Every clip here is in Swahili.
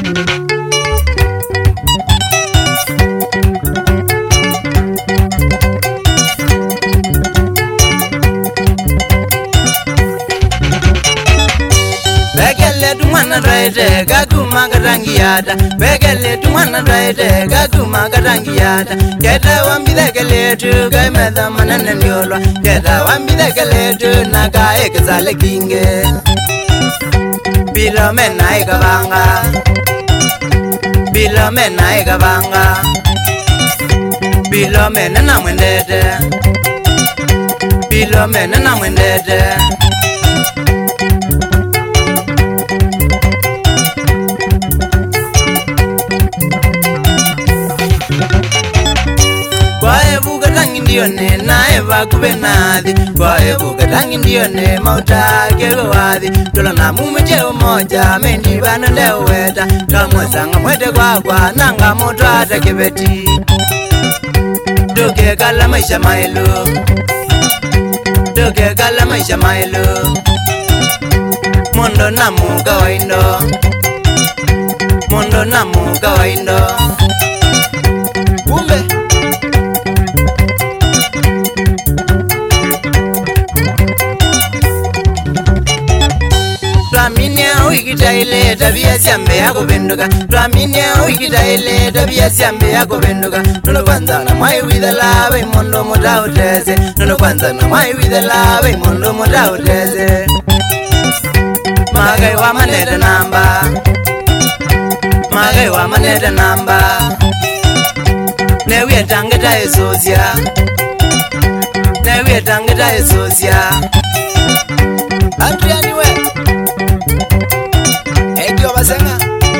Begele tumana raide gaguma garangiyada Begele tumana raide gaguma garangiyada Keda wambidegele tu gaimeda manene nyolwa Keda wambidegele tu naga ekzale kinge Bilo mena igabanga Bilo mena igabanga Bilo mena na mwendede Bilo mena na mwendede Ndione na eva kubenadi kwa ebu katangi ndione mauta kego wadi dola na mumje umoja mendi bana leweta kama sanga mwete kwa nanga moto ata kibeti doke kala maisha mailo doke kala maisha mailo mondo na muga waindo mondo na muga waindo kumbe Wikitaile tabia siambe yako benduka Twaminia wikitaile tabia siambe yako benduka Nono kwanza na mwai withala imondo mota uteze Nono kwanza na mwai withala imondo mota uteze Magai wa manete namba Magai wa manete namba Newe tangeta esosia Newe tangeta esosia Adriani we Basenga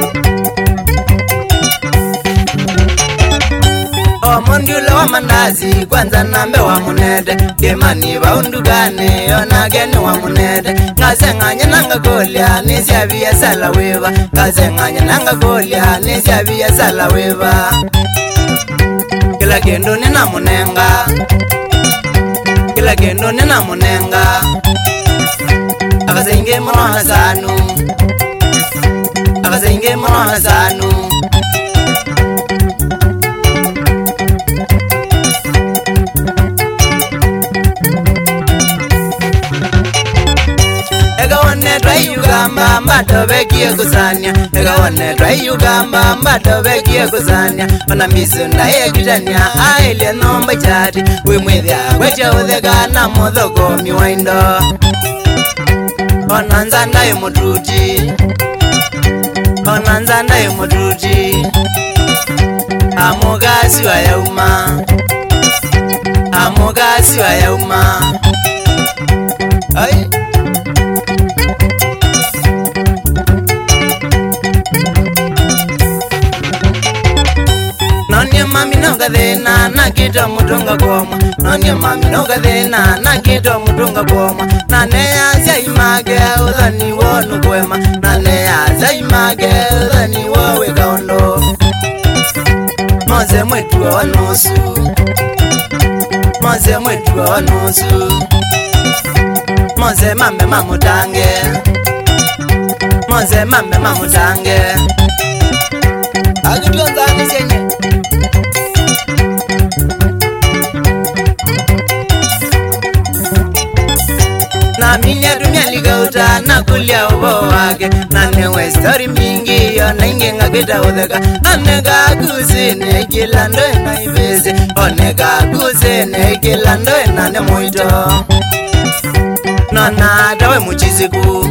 Omondiula wa mandazi kwanza nambe wa munede Kemani wa undugane yona geni wa munede Ngasenga nyananga golia nisiavi ya sala weva Ngasenga nyananga golia nisiavi ya sala weva Kila kendo nina munenga Kila kendo nina munenga Akasengi mwana sanu Akasengi mwana sanu Ega wane trai Ugamba mbato bekie kusanya Ega wane trai Ugamba mbato bekie kusanya Ona misunda egitanya aile nomba chati Wimwithia kwecha uthega na muthoko miwaindo Ona nzanda yumututi Ona nzanda yumututi Amugasi wa yauma Amugasi wa yauma Ay Nonya mami noga thina nakito mutunga koma Nonya mami noga thina nakito mutunga koma Naneya zaimage udhani wonu kwema Naneya zaimage udhani wowe kaundo Moze mwetu wa nusu Moze mwetu wa nusu Moze mambe mamutange Moze mambe mamutange Agituanza nisenye Na minya dunia ligauta na kulia ubo wake Na newe story mingi yona ingenga kita udheka Anega kusine kila ndoe na ibese Onega kusine kila ndoe na nemuito Nona dawe muchiziku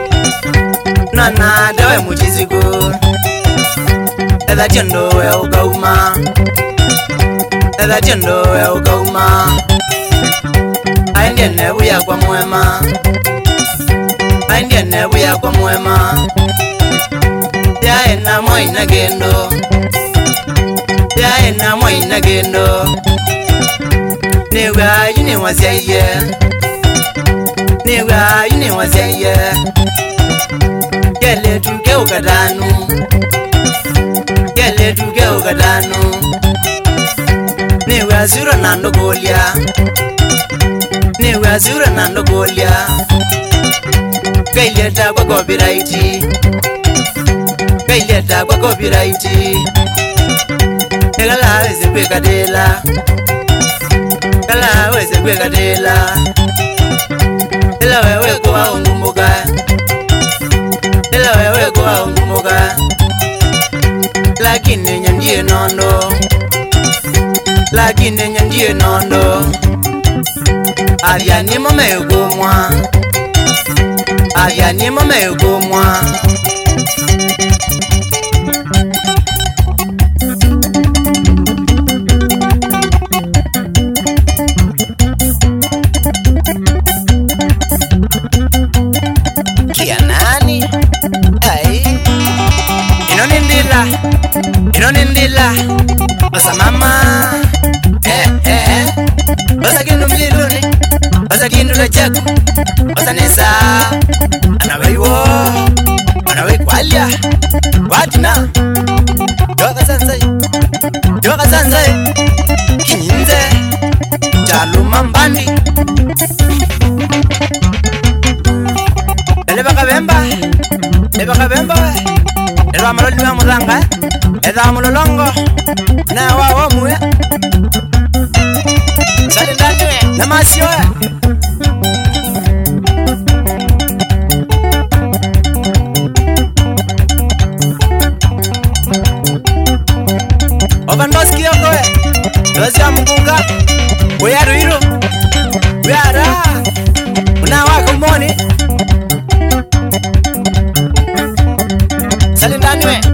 Nona dawe muchiziku Eda tiendo we ukauma Eda tiendo we ukauma Aindie nebu ya kwa mwema Aindie nebu ya kwa mwema Ya ena moina gendo Ya ena moina gendo Niwe ayuni wazeye Niwe ayuni wazeye Kele tuke ukadanu Kele tuke ukadanu Niwe azuro nando golia Niwe azura nando golia Kaileta kwa copyrighti ileta kwa copyright Egala weze kwekadela Kala weze kwekadela Ela wewe kwa ungumuka Ela wewe kwa ungumuka Lakini nyandie nondo Lakini nyandie nondo Avyani mume ugumwa Avyani mume ugumwa Kia nani? Ay Inonindila Basa mama Basa kindu mziluni Basa kindu na chaku Basa nesa Anawaiwo Anawaikwalia Watina Yoka sanzai Kinyinze Jaluma mbandi Eleba kabemba Eleba maloli wa muranga Eda mulolongo Na wawo muwe Sali ndani na masio Obandoski yokoe Dozi wa mkunga Uyaru iru Uyara Una wako mboni Sali ndani we